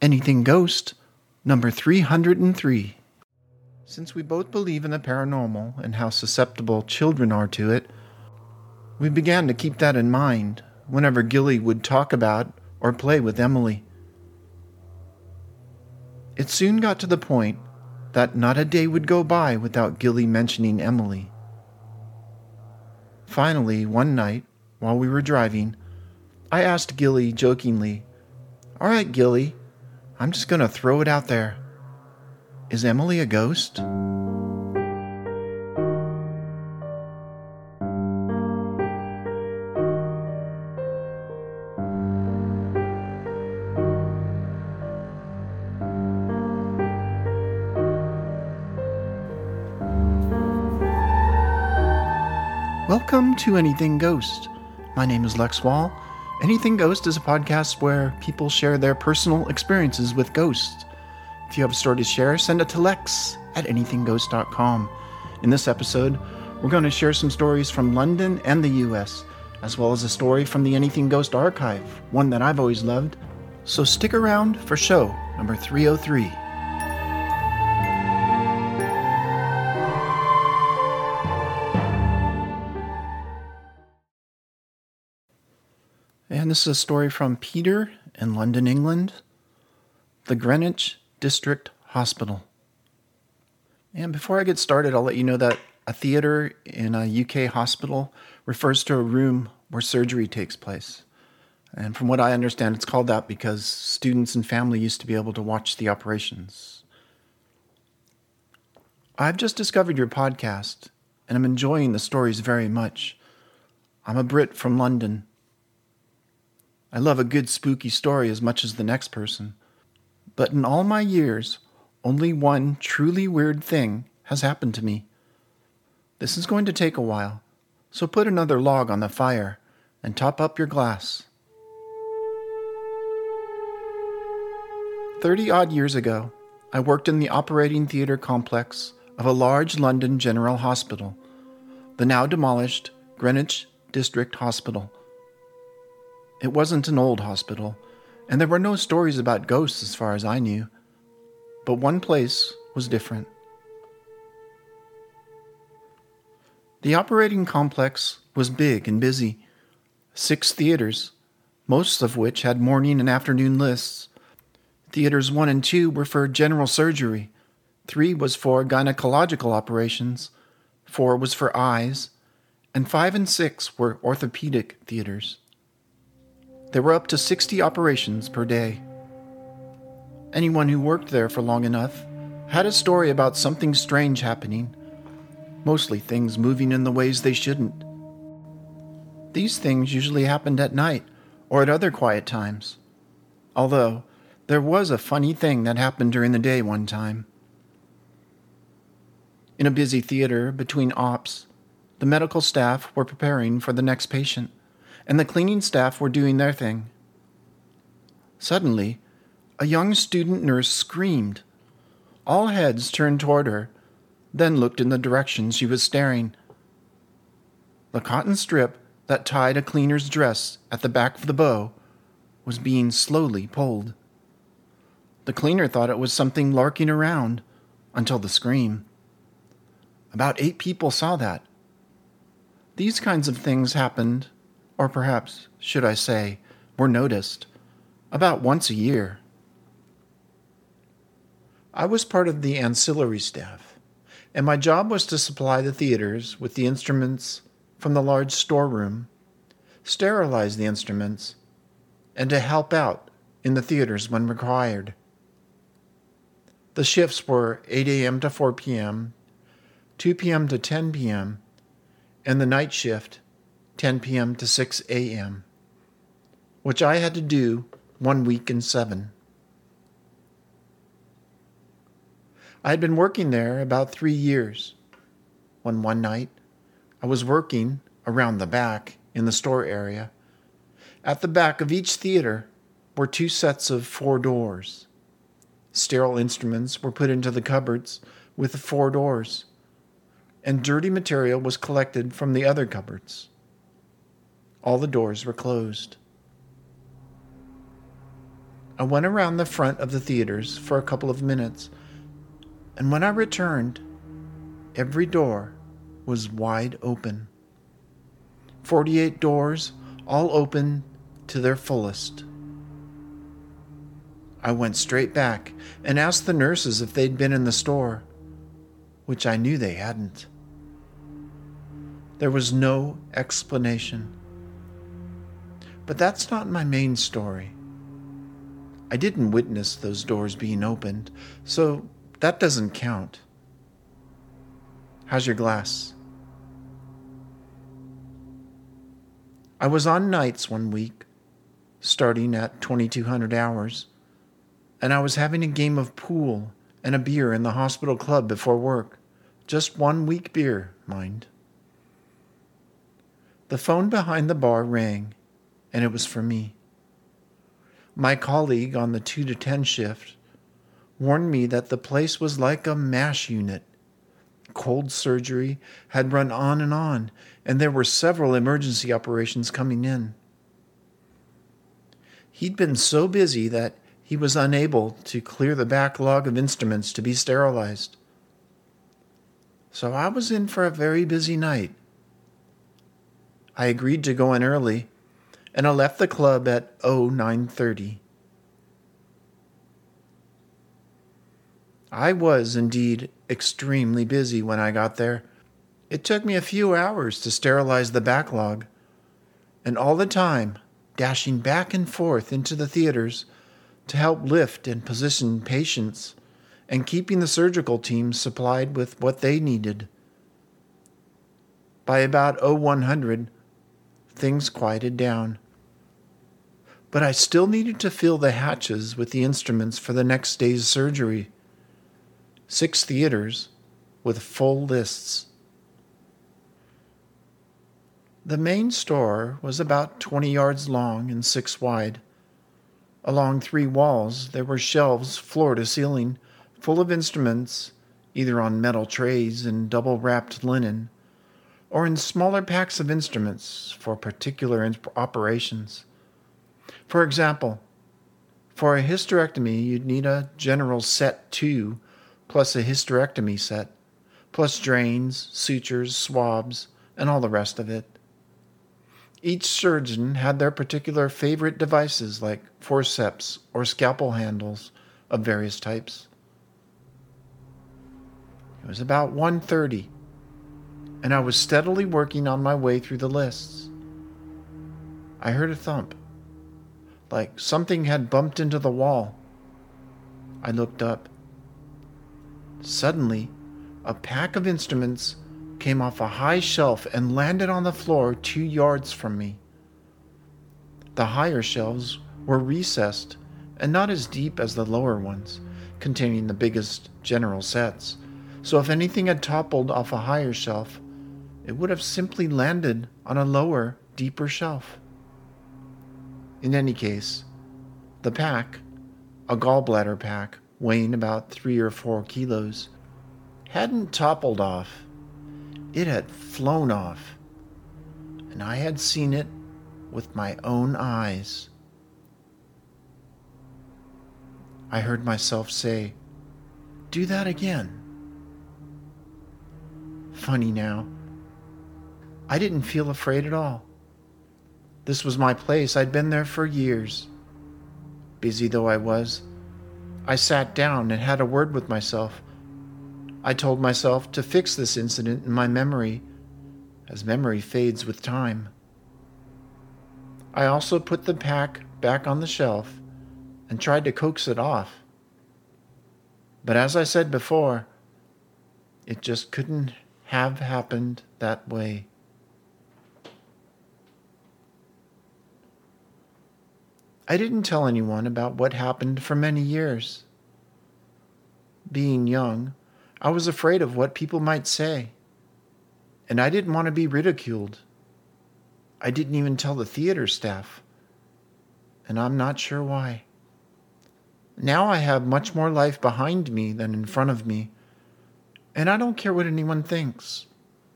Anything Ghost, number 303. Since we both believe in the paranormal and how susceptible children are to it, we began to keep that in mind whenever Gilly would talk about or play with Emily. It soon got to the point that not a day would go by without Gilly mentioning Emily. Finally, one night, while we were driving, I asked Gilly jokingly, "All right, Gilly, I'm just going to throw it out there. Is Emily a ghost?" Welcome to Anything Ghost. My name is Lex Wall. Anything Ghost is a podcast where people share their personal experiences with ghosts. If you have a story to share, send it to lex@anythingghost.com. In this episode, we're going to share some stories from London and the US, as well as a story from the Anything Ghost archive, one that I've always loved. So stick around for show number 303. And this is a story from Peter in London, England, the Greenwich District Hospital. And before I get started, I'll let you know that a theater in a UK hospital refers to a room where surgery takes place. And from what I understand, it's called that because students and family used to be able to watch the operations. I've just discovered your podcast, and I'm enjoying the stories very much. I'm a Brit from London. I love a good spooky story as much as the next person. But in all my years, only one truly weird thing has happened to me. This is going to take a while, so put another log on the fire and top up your glass. 30-odd years ago, I worked in the operating theater complex of a large London General Hospital, the now demolished Greenwich District Hospital. It wasn't an old hospital, and there were no stories about ghosts as far as I knew. But one place was different. The operating complex was big and busy. 6 theaters, most of which had morning and afternoon lists. Theaters 1 and 2 were for general surgery. 3 was for gynecological operations. 4 was for eyes. And 5 and 6 were orthopedic theaters. There were up to 60 operations per day. Anyone who worked there for long enough had a story about something strange happening, mostly things moving in the ways they shouldn't. These things usually happened at night or at other quiet times, although there was a funny thing that happened during the day one time. In a busy theater between ops, the medical staff were preparing for the next patient, and the cleaning staff were doing their thing. Suddenly, a young student nurse screamed. All heads turned toward her, then looked in the direction she was staring. The cotton strip that tied a cleaner's dress at the back of the bow was being slowly pulled. The cleaner thought it was something larking around until the scream. About 8 people saw that. These kinds of things happened, or perhaps, should I say, were noticed, about once a year. I was part of the ancillary staff, and my job was to supply the theaters with the instruments from the large storeroom, sterilize the instruments, and to help out in the theaters when required. The shifts were 8 a.m. to 4 p.m., 2 p.m. to 10 p.m., and the night shift, 10 p.m. to 6 a.m., which I had to do 1 week in 7. I had been working there about 3 years, when one night I was working around the back in the store area. At the back of each theater were 2 sets of 4 doors. Sterile instruments were put into the cupboards with the 4 doors, and dirty material was collected from the other cupboards. All the doors were closed. I went around the front of the theaters for a couple of minutes, and when I returned, every door was wide open. 48 doors, all open to their fullest. I went straight back and asked the nurses if they'd been in the store, which I knew they hadn't. There was no explanation. But that's not my main story. I didn't witness those doors being opened, so that doesn't count. How's your glass? I was on nights one week, starting at 2200 hours, and I was having a game of pool and a beer in the hospital club before work. Just 1 week beer, mind. The phone behind the bar rang, and it was for me. My colleague on the 2 to 10 shift warned me that the place was like a MASH unit. Cold surgery had run on, and there were several emergency operations coming in. He'd been so busy that he was unable to clear the backlog of instruments to be sterilized. So I was in for a very busy night. I agreed to go in early, and I left the club at 9:30. I was indeed extremely busy when I got there. It took me a few hours to sterilize the backlog, and all the time dashing back and forth into the theaters to help lift and position patients and keeping the surgical team supplied with what they needed. By about 0100, things quieted down. But I still needed to fill the hatches with the instruments for the next day's surgery. 6 theaters with full lists. The main store was about 20 yards long and 6 wide. Along 3 walls, there were shelves floor to ceiling, full of instruments, either on metal trays in double-wrapped linen, or in smaller packs of instruments for particular operations. For example, for a hysterectomy, you'd need a general set 2, plus a hysterectomy set, plus drains, sutures, swabs, and all the rest of it. Each surgeon had their particular favorite devices like forceps or scalpel handles of various types. It was about 1:30, and I was steadily working on my way through the lists. I heard a thump, like something had bumped into the wall. I looked up. Suddenly, a pack of instruments came off a high shelf and landed on the floor 2 yards from me. The higher shelves were recessed and not as deep as the lower ones, containing the biggest general sets, so if anything had toppled off a higher shelf, it would have simply landed on a lower, deeper shelf. In any case, the pack, a gallbladder pack weighing about 3 or 4 kilos, hadn't toppled off. It had flown off, and I had seen it with my own eyes. I heard myself say, "Do that again." Funny now, I didn't feel afraid at all. This was my place. I'd been there for years. Busy though I was, I sat down and had a word with myself. I told myself to fix this incident in my memory, as memory fades with time. I also put the pack back on the shelf and tried to coax it off. But as I said before, it just couldn't have happened that way. I didn't tell anyone about what happened for many years. Being young, I was afraid of what people might say, and I didn't want to be ridiculed. I didn't even tell the theater staff, and I'm not sure why. Now I have much more life behind me than in front of me, and I don't care what anyone thinks.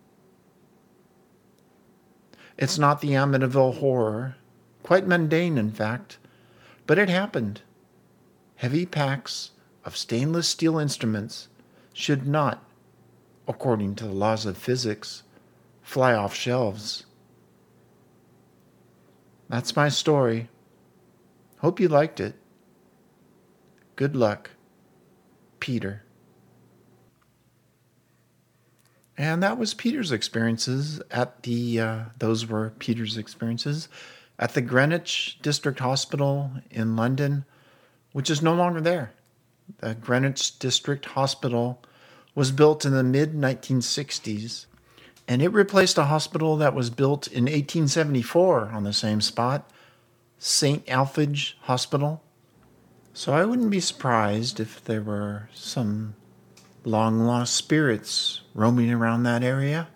It's not the Amityville horror, quite mundane in fact, but it happened, Heavy packs of stainless steel instruments should not, according to the laws of physics, fly off shelves. That's my story. Hope you liked it. Good luck, Peter. And that was Peter's experiences at those were Peter's experiences at the Greenwich District Hospital in London, which is no longer there. The Greenwich District Hospital was built in the mid-1960s, and it replaced a hospital that was built in 1874 on the same spot, St. Alphege Hospital. So I wouldn't be surprised if there were some long-lost spirits roaming around that area.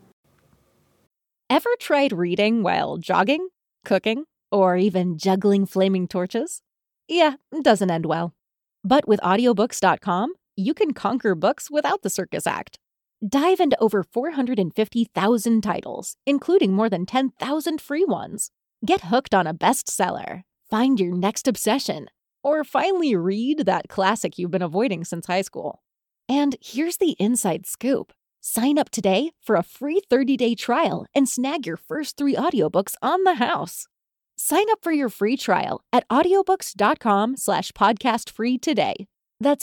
Ever tried reading while jogging, cooking, or even juggling flaming torches? Yeah, it doesn't end well. But with audiobooks.com, you can conquer books without the circus act. Dive into over 450,000 titles, including more than 10,000 free ones. Get hooked on a bestseller, find your next obsession, or finally read that classic you've been avoiding since high school. And here's the inside scoop. Sign up today for a free 30-day trial and snag your first 3 audiobooks on the house. Sign up for your free trial at audiobooks.com/podcastfree today. That's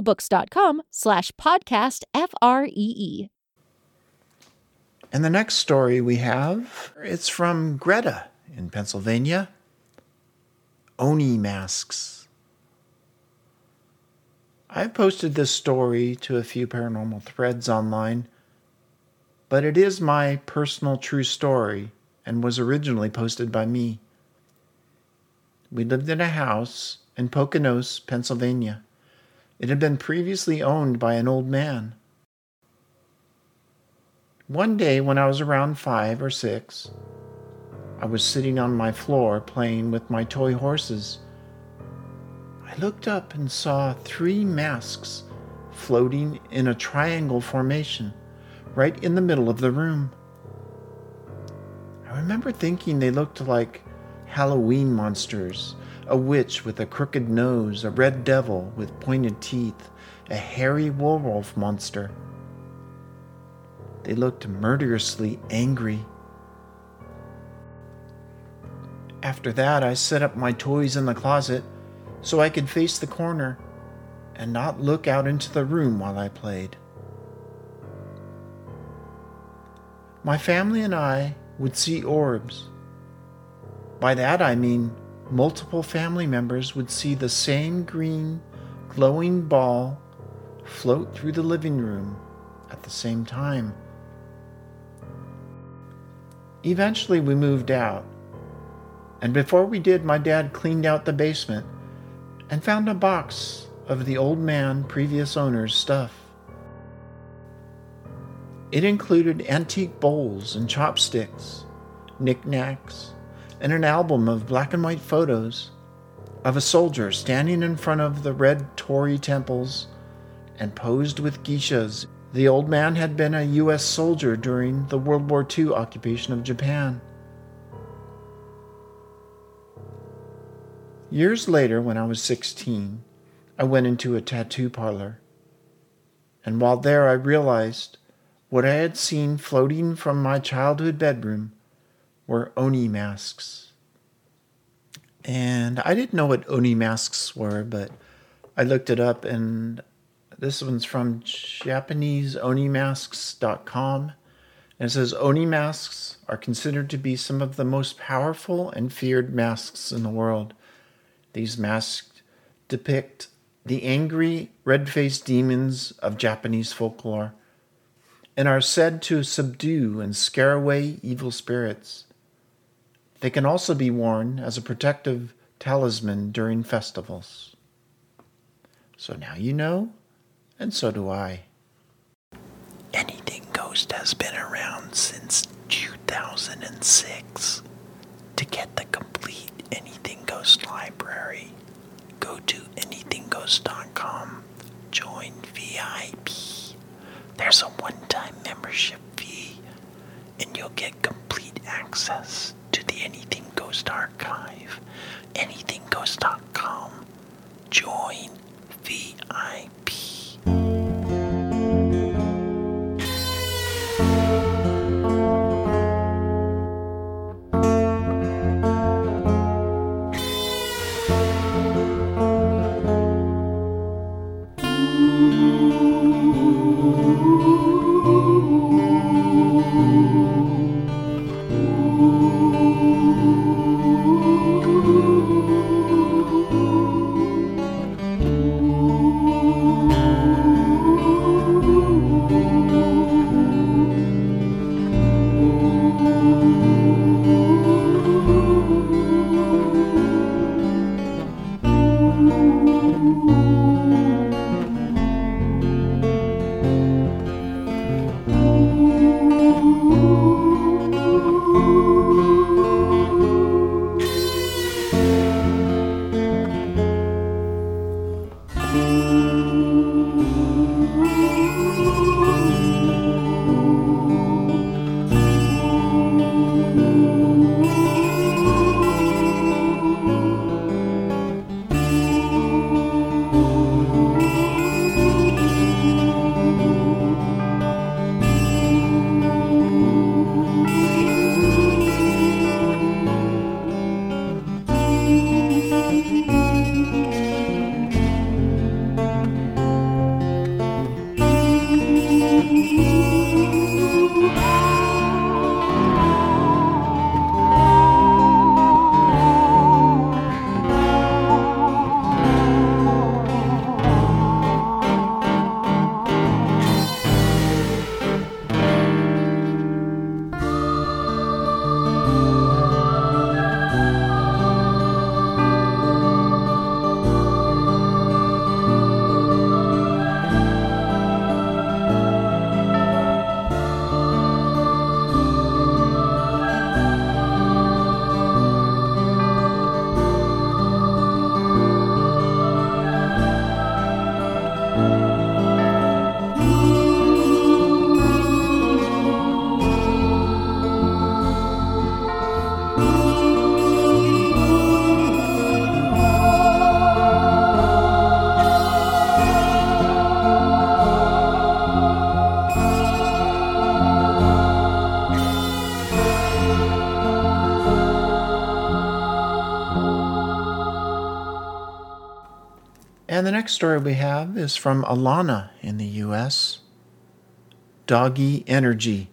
audiobooks.com/podcastfree. And the next story we have, it's from Greta in Pennsylvania. Oni masks. I've posted this story to a few paranormal threads online, but it is my personal true story and was originally posted by me. We lived in a house in Poconos, Pennsylvania. It had been previously owned by an old man. One day when I was around 5 or 6, I was sitting on my floor playing with my toy horses. I looked up and saw 3 masks floating in a triangle formation right in the middle of the room. I remember thinking they looked like Halloween monsters, a witch with a crooked nose, a red devil with pointed teeth, a hairy werewolf monster. They looked murderously angry. After that, I set up my toys in the closet so I could face the corner and not look out into the room while I played. My family and I would see orbs. By that I mean multiple family members would see the same green, glowing ball float through the living room at the same time. Eventually we moved out, and before we did, my dad cleaned out the basement and found a box of the old man, previous owner's stuff. It included antique bowls and chopsticks, knickknacks, and an album of black and white photos of a soldier standing in front of the red torii temples and posed with geishas. The old man had been a U.S. soldier during the World War II occupation of Japan. Years later, when I was 16, I went into a tattoo parlor. And while there, I realized what I had seen floating from my childhood bedroom were Oni masks. And I didn't know what Oni masks were, but I looked it up, and this one's from JapaneseOnimasks.com. And it says, Oni masks are considered to be some of the most powerful and feared masks in the world. These masks depict the angry, red-faced demons of Japanese folklore and are said to subdue and scare away evil spirits. They can also be worn as a protective talisman during festivals. So now you know, and so do I. Anything Ghost has been around since 2006. To get the complete Anything Ghost library, go to anythingghost.com, join VIP. There's a one-time membership fee, and you'll get complete access to the Anything Ghost archive. anythingghost.com. Join VIP. And the next story we have is from Alana in the U.S. Doggy Energy.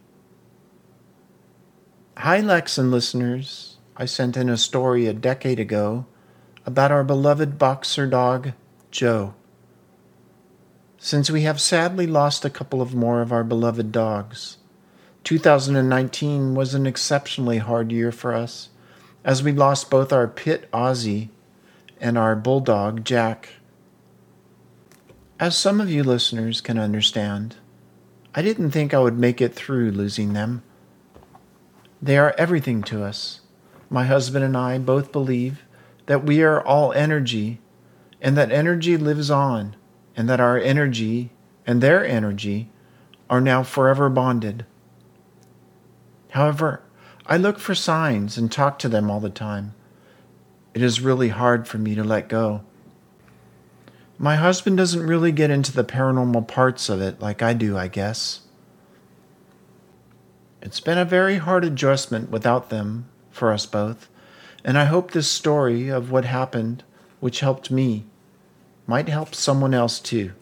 Hi, Lex and listeners. I sent in a story a decade ago about our beloved boxer dog, Joe. Since we have sadly lost a couple of more of our beloved dogs, 2019 was an exceptionally hard year for us, as we lost both our pit Ozzy and our bulldog, Jack. As some of you listeners can understand, I didn't think I would make it through losing them. They are everything to us. My husband and I both believe that we are all energy, and that energy lives on, and that our energy and their energy are now forever bonded. However, I look for signs and talk to them all the time. It is really hard for me to let go. My husband doesn't really get into the paranormal parts of it like I do, I guess. It's been a very hard adjustment without them for us both, and I hope this story of what happened, which helped me, might help someone else too.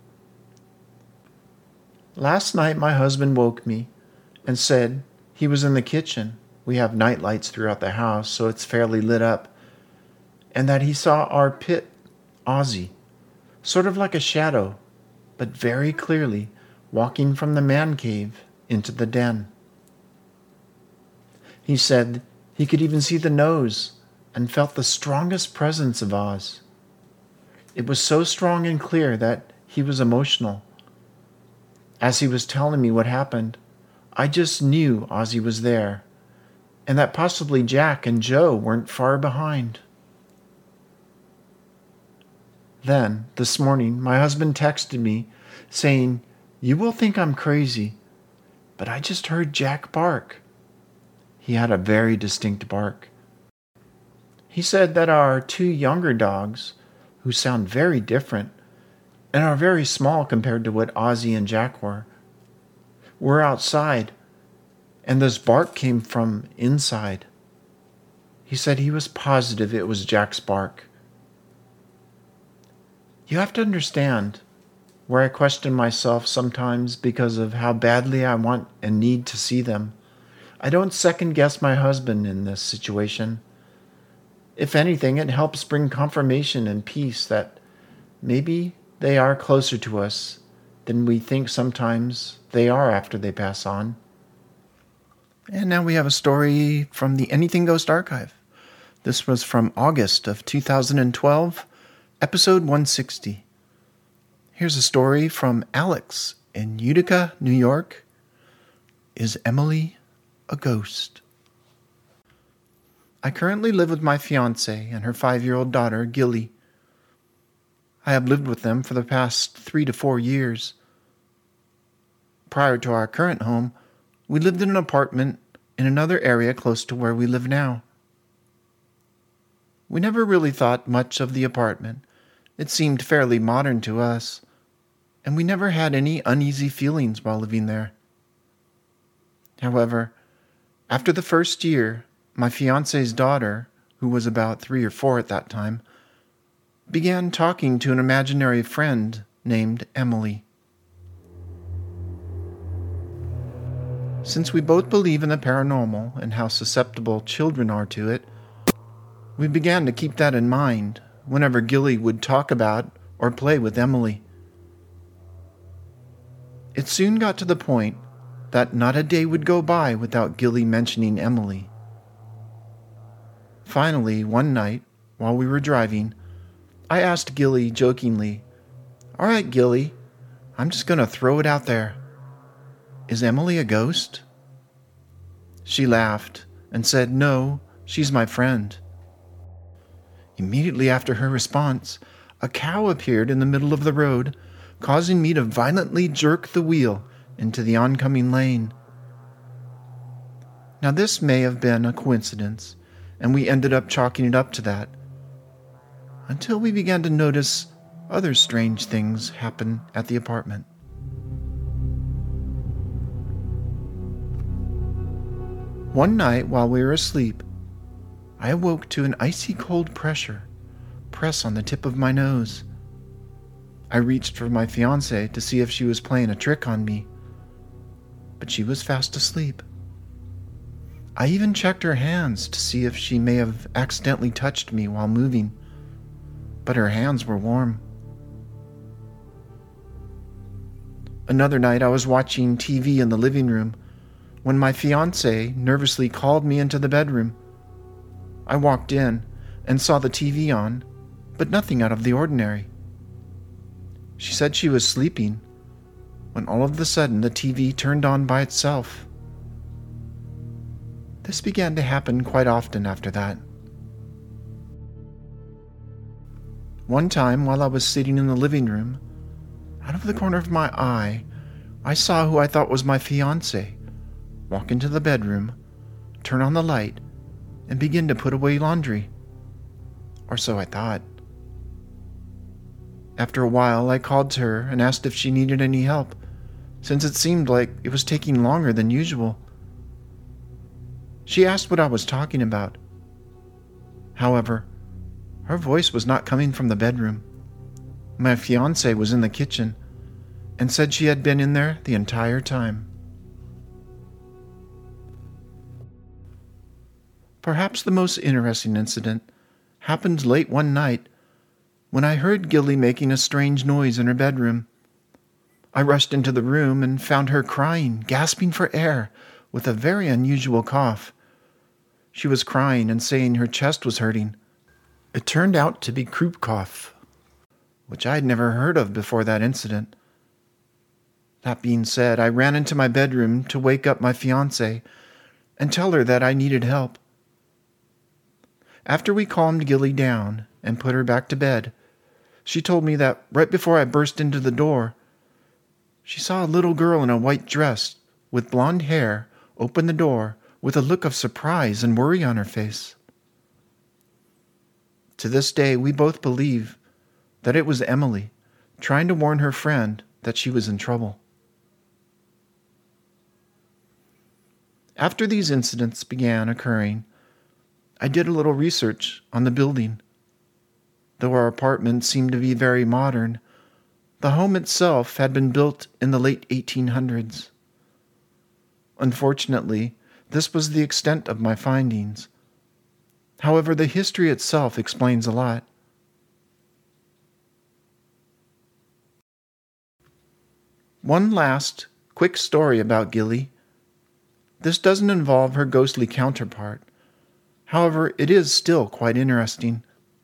Last night my husband woke me and said he was in the kitchen. We have night lights throughout the house, so it's fairly lit up, and that he saw our pit, Ozzy, sort of like a shadow, but very clearly walking from the man cave into the den. He said he could even see the nose and felt the strongest presence of Oz. It was so strong and clear that he was emotional. As he was telling me what happened, I just knew Ozzy was there, and that possibly Jack and Joe weren't far behind. Then, this morning, my husband texted me saying, "You will think I'm crazy, but I just heard Jack bark." He had a very distinct bark. He said that our two younger dogs, who sound very different and are very small compared to what Ozzy and Jack were. We're outside, and this bark came from inside. He said he was positive it was Jack's bark. You have to understand where I question myself sometimes because of how badly I want and need to see them. I don't second guess my husband in this situation. If anything, it helps bring confirmation and peace that maybe they are closer to us than we think sometimes they are after they pass on. And now we have a story from the Anything Ghost Archive. This was from August of 2012, episode 160. Here's a story from Alex in Utica, New York. Is Emily a ghost? I currently live with my fiancée and her 5-year-old daughter, Gilly. I have lived with them for the past 3 to 4 years. Prior to our current home, we lived in an apartment in another area close to where we live now. We never really thought much of the apartment. It seemed fairly modern to us, and we never had any uneasy feelings while living there. However, after the first year, my fiancé's daughter, who was about 3 or 4 at that time, began talking to an imaginary friend named Emily. Since we both believe in the paranormal and how susceptible children are to it, we began to keep that in mind whenever Gilly would talk about or play with Emily. It soon got to the point that not a day would go by without Gilly mentioning Emily. Finally, one night, while we were driving, I asked Gilly jokingly, "All right, Gilly, I'm just going to throw it out there. Is Emily a ghost?" She laughed and said, "No, she's my friend." Immediately after her response, a cow appeared in the middle of the road, causing me to violently jerk the wheel into the oncoming lane. Now this may have been a coincidence, and we ended up chalking it up to that, until we began to notice other strange things happen at the apartment. One night while we were asleep, I awoke to an icy cold press on the tip of my nose. I reached for my fiancée to see if she was playing a trick on me, but she was fast asleep. I even checked her hands to see if she may have accidentally touched me while moving, but her hands were warm. Another night I was watching TV in the living room when my fiancée nervously called me into the bedroom. I walked in and saw the TV on, but nothing out of the ordinary. She said she was sleeping, when all of a sudden the TV turned on by itself. This began to happen quite often after that. One time, while I was sitting in the living room, out of the corner of my eye, I saw who I thought was my fiancé walk into the bedroom, turn on the light, and begin to put away laundry. Or so I thought. After a while, I called to her and asked if she needed any help, since it seemed like it was taking longer than usual. She asked what I was talking about. However, her voice was not coming from the bedroom. My fiancé was in the kitchen and said she had been in there the entire time. Perhaps the most interesting incident happened late one night when I heard Gilly making a strange noise in her bedroom. I rushed into the room and found her crying, gasping for air, with a very unusual cough. She was crying and saying her chest was hurting. It turned out to be croup cough, which I had never heard of before that incident. That being said, I ran into my bedroom to wake up my fiancée and tell her that I needed help. After we calmed Gilly down and put her back to bed, she told me that right before I burst into the door, she saw a little girl in a white dress with blonde hair open the door with a look of surprise and worry on her face. To this day, we both believe that it was Emily, trying to warn her friend that she was in trouble. After these incidents began occurring, I did a little research on the building. Though our apartment seemed to be very modern, the home itself had been built in the late 1800s. Unfortunately, this was the extent of my findings. However, the history itself explains a lot. One last, quick story about Gilly. This doesn't involve her ghostly counterpart. However, it is still quite interesting.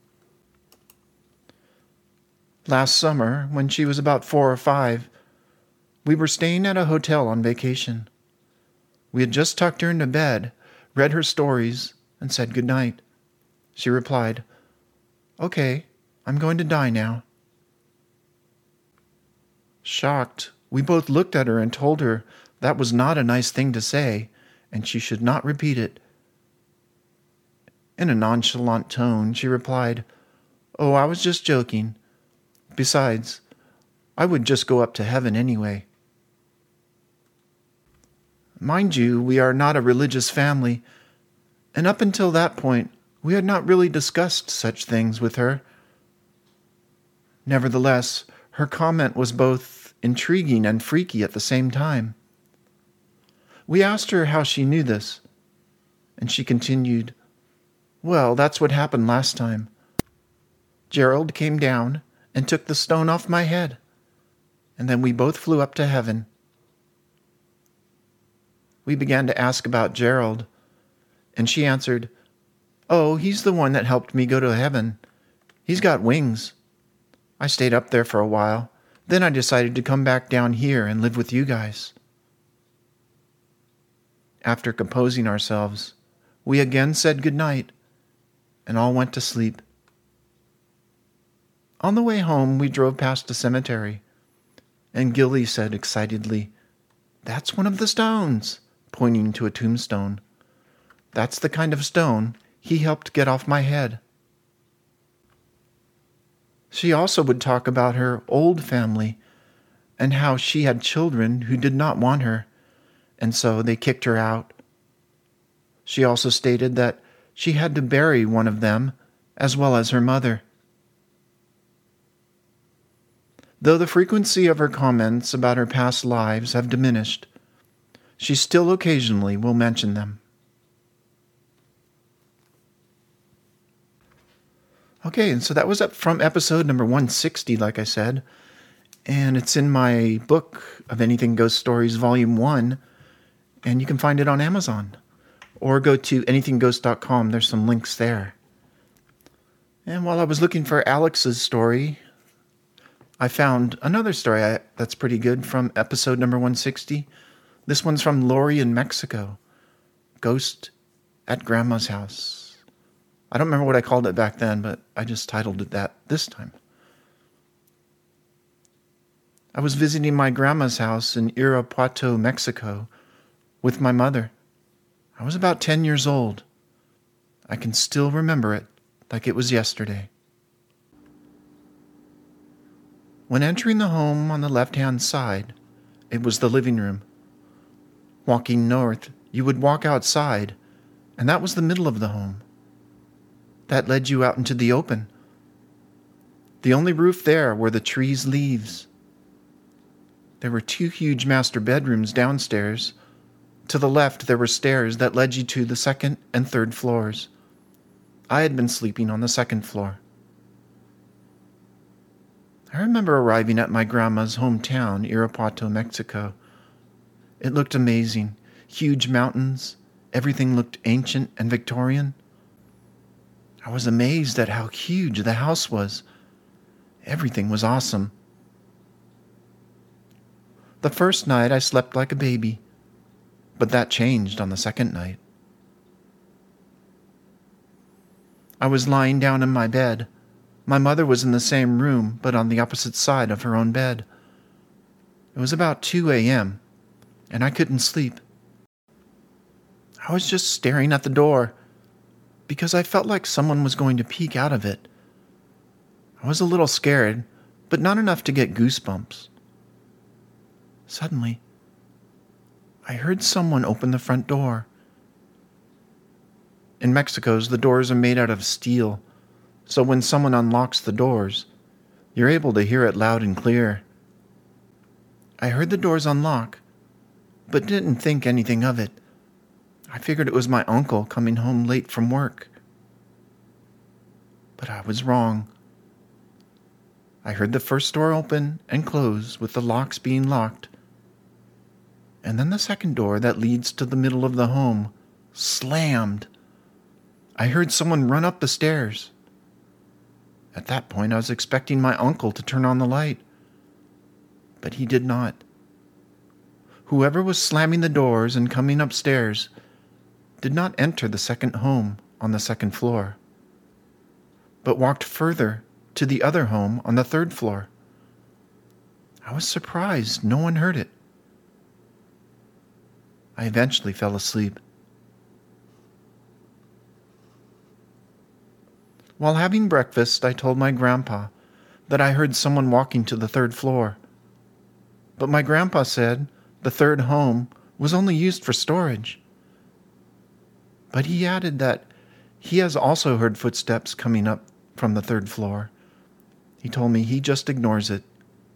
Last summer, when she was about 4 or 5, we were staying at a hotel on vacation. We had just tucked her into bed, read her stories, and said good night. She replied, "Okay, I'm going to die now." Shocked, we both looked at her and told her that was not a nice thing to say, and she should not repeat it. In a nonchalant tone, she replied, "Oh, I was just joking. Besides, I would just go up to heaven anyway." Mind you, we are not a religious family, and up until that point, we had not really discussed such things with her. Nevertheless, her comment was both intriguing and freaky at the same time. We asked her how she knew this, and she continued, "Well, that's what happened last time. Gerald came down and took the stone off my head, and then we both flew up to heaven." We began to ask about Gerald, and she answered, "Oh, he's the one that helped me go to heaven. He's got wings. I stayed up there for a while. Then I decided to come back down here and live with you guys." After composing ourselves, we again said good night, and all went to sleep. On the way home, we drove past a cemetery, and Gilly said excitedly, "That's one of the stones," pointing to a tombstone. "That's the kind of stone he helped get off my head." She also would talk about her old family and how she had children who did not want her, and so they kicked her out. She also stated that she had to bury one of them as well as her mother. Though the frequency of her comments about her past lives have diminished, she still occasionally will mention them. Okay, and so that was up from episode number 160, like I said, and it's in my book of Anything Ghost Stories, Volume 1, and you can find it on Amazon, or go to anythingghost.com. There's some links there. And while I was looking for Alex's story, I found another story that's pretty good from episode number 160. This one's from Lori in Mexico. Ghost at Grandma's House. I don't remember what I called it back then, but I just titled it that this time. I was visiting my grandma's house in Irapuato, Mexico, with my mother. I was about 10 years old. I can still remember it like it was yesterday. When entering the home on the left-hand side, it was the living room. Walking north, you would walk outside, and that was the middle of the home. That led you out into the open. The only roof there were the trees' leaves. There were 2 huge master bedrooms downstairs. To the left, there were stairs that led you to the 2nd and 3rd floors. I had been sleeping on the 2nd floor. I remember arriving at my grandma's hometown, Irapuato, Mexico. It looked amazing. Huge mountains. Everything looked ancient and Victorian. I was amazed at how huge the house was. Everything was awesome. The first night I slept like a baby, but that changed on the second night. I was lying down in my bed. My mother was in the same room, but on the opposite side of her own bed. It was about 2 a.m., and I couldn't sleep. I was just staring at the door, because I felt like someone was going to peek out of it. I was a little scared, but not enough to get goosebumps. Suddenly, I heard someone open the front door. In Mexico's, the doors are made out of steel, so when someone unlocks the doors, you're able to hear it loud and clear. I heard the doors unlock, but didn't think anything of it. I figured it was my uncle coming home late from work. But I was wrong. I heard the first door open and close with the locks being locked, and then the second door that leads to the middle of the home slammed. I heard someone run up the stairs. At that point, I was expecting my uncle to turn on the light, but he did not. Whoever was slamming the doors and coming upstairs did not enter the second home on the second floor, but walked further to the other home on the third floor. I was surprised no one heard it. I eventually fell asleep. While having breakfast, I told my grandpa that I heard someone walking to the third floor. But my grandpa said the third home was only used for storage. But he added that he has also heard footsteps coming up from the third floor. He told me he just ignores it.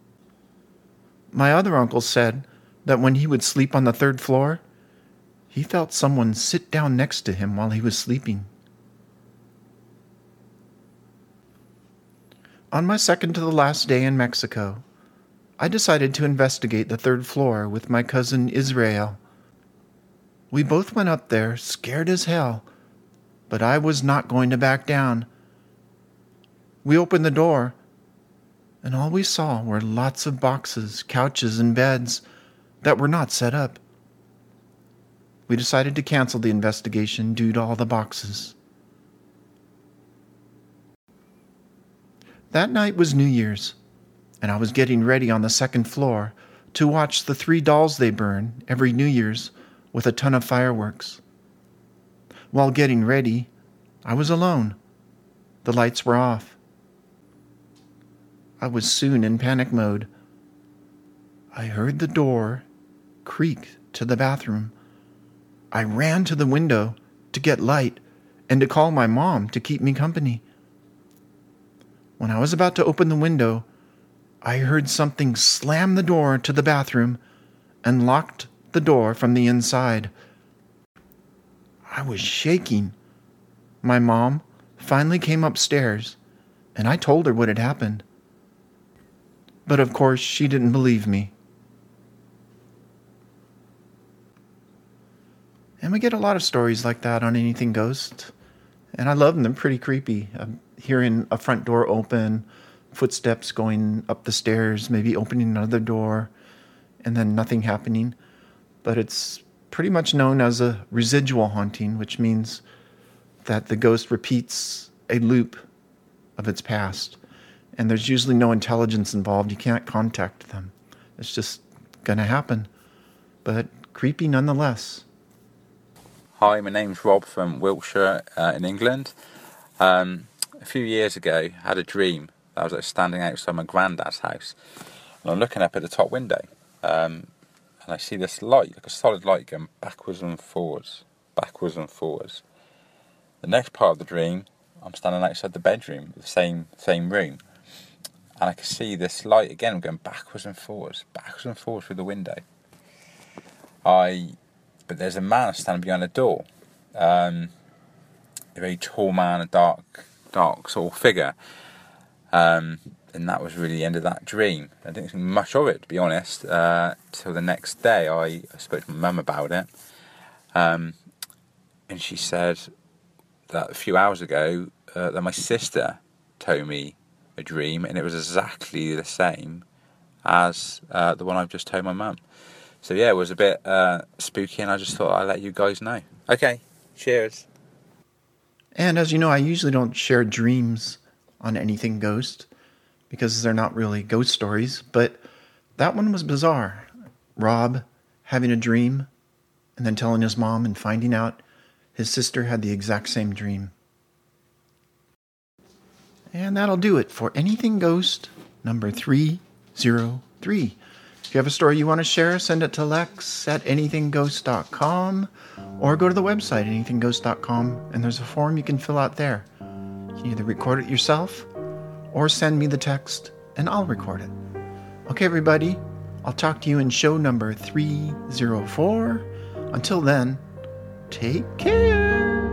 My other uncle said that when he would sleep on the third floor, he felt someone sit down next to him while he was sleeping. On my second to the last day in Mexico, I decided to investigate the third floor with my cousin Israel. We both went up there, scared as hell, but I was not going to back down. We opened the door, and all we saw were lots of boxes, couches, and beds that were not set up. We decided to cancel the investigation due to all the boxes. That night was New Year's, and I was getting ready on the second floor to watch the 3 dolls they burn every New Year's with a ton of fireworks. While getting ready, I was alone. The lights were off. I was soon in panic mode. I heard the door creak to the bathroom. I ran to the window to get light and to call my mom to keep me company. When I was about to open the window, I heard something slam the door to the bathroom and locked the door from the inside. I was shaking. My mom finally came upstairs, and I told her what had happened. But of course, she didn't believe me. And we get a lot of stories like that on Anything Ghost, and I love them. They're pretty creepy. Hearing a front door open, footsteps going up the stairs, maybe opening another door, and then nothing happening. But it's pretty much known as a residual haunting, which means that the ghost repeats a loop of its past. And there's usually no intelligence involved. You can't contact them. It's just going to happen. But creepy nonetheless. Hi, my name's Rob from Wiltshire in England. A few years ago, I had a dream. I was standing outside my granddad's house, and I'm looking up at the top window, and I see this light, like a solid light, going backwards and forwards. The next part of the dream, I'm standing outside the bedroom, the same room, and I can see this light again going backwards and forwards through the window. But there's a man standing behind the door, a very tall man, a dark sort of figure, and that was really the end of that dream. I didn't think much of it, to be honest, till the next day. I spoke to my mum about it, and she said that a few hours ago that my sister told me a dream, and it was exactly the same as the one I've just told my mum. So yeah, it was a bit spooky, and I just thought I'd let you guys know. Okay, cheers. And as you know, I usually don't share dreams on Anything Ghost because they're not really ghost stories, but that one was bizarre. Rob having a dream and then telling his mom and finding out his sister had the exact same dream. And that'll do it for Anything Ghost number 303. If you have a story you want to share, send it to lex@anythingghost.com or go to the website, anythingghost.com, and there's a form you can fill out there. You can either record it yourself or send me the text and I'll record it. Okay, everybody, I'll talk to you in show number 304. Until then, take care.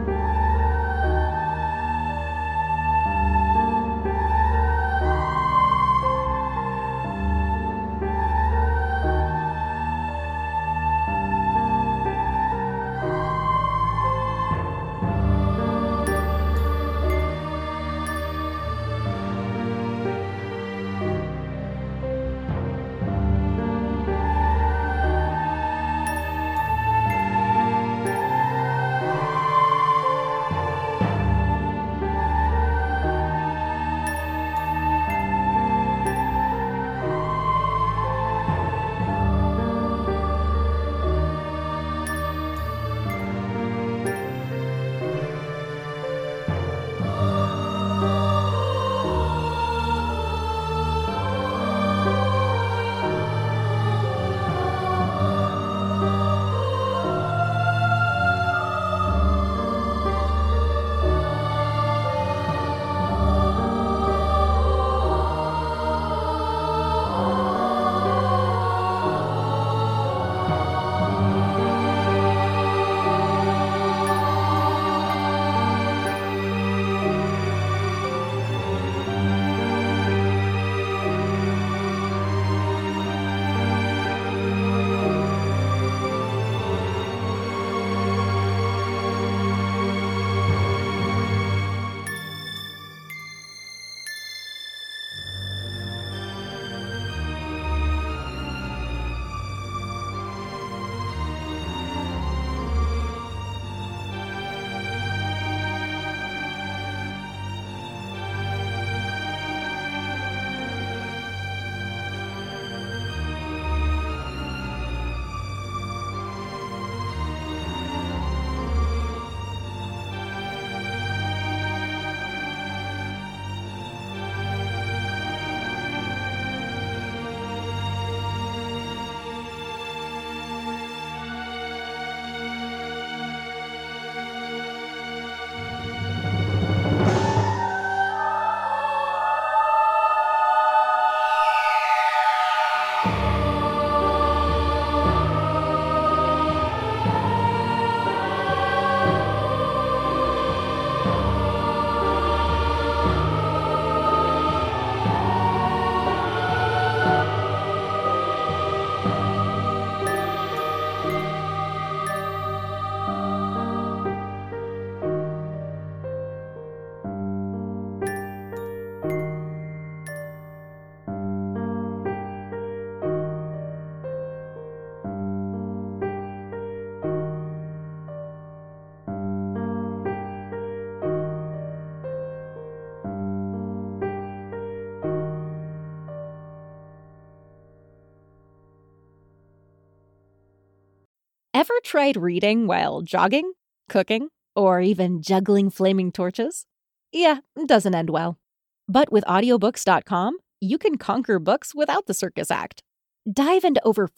Ever tried reading while jogging, cooking, or even juggling flaming torches? Yeah, it doesn't end well. But with audiobooks.com, you can conquer books without the circus act. Dive into over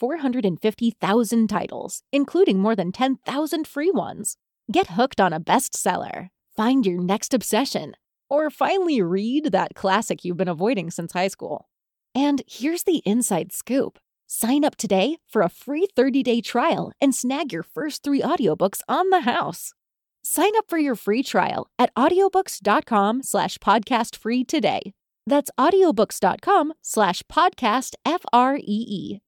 450,000 titles, including more than 10,000 free ones. Get hooked on a bestseller, find your next obsession, or finally read that classic you've been avoiding since high school. And here's the inside scoop. Sign up today for a free 30-day trial and snag your first 3 audiobooks on the house. Sign up for your free trial at audiobooks.com/podcastfree today. That's audiobooks.com/podcastfree.